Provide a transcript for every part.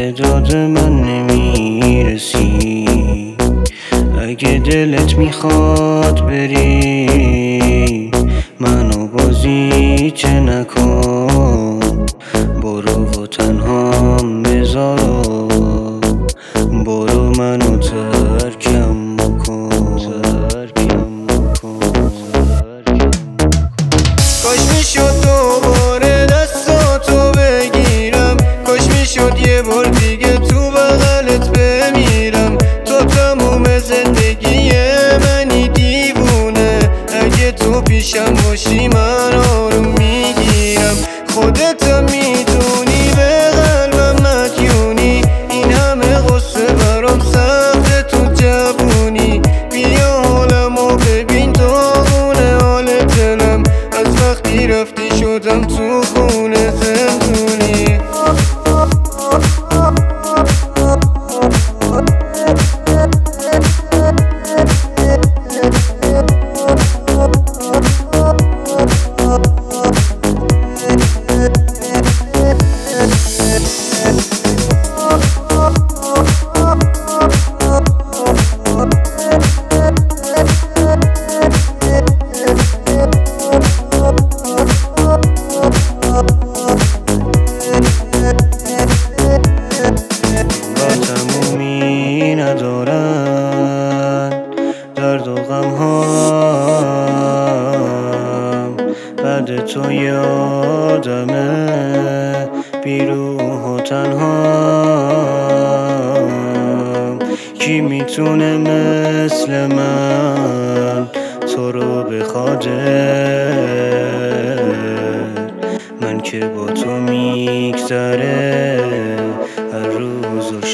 داد من نمیرسی. اگه دلت میخواد بری منو بازیچه نکن، برو و تنهام بذار، برو منو ترکم بکن. کاش میشد دوباره دستاتو بگیرم، کاش میشد یه بار دیگه تو بغلت بمیرم. تو تموم زندگی منی دیوونه، اگه تو پیشم باشی من آروم میگیرم. خودت میدونی به قلبم مدیونی، این همه غصه برام سخته تو جوونی. بیا حالمو ببین داغونه حال دلم، از وقتی رفتی شدم تو خونه زندونی. تمومی ندارن درد و غم هام، بعد تو یادمه بیروح و تنهام. کی میتونه مثل من تو رو بخواده؟ من که با تو میگذره هر روز و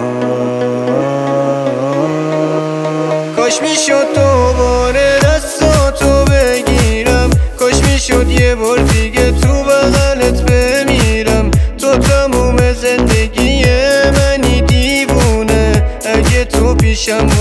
شب‌ها. کاش میشد دوباره دستاتو بگیرم، کاش میشد یه بار دیگه تو بغلت بمیرم. تو تموم زندگی منی دیوونه، اگه تو پیشم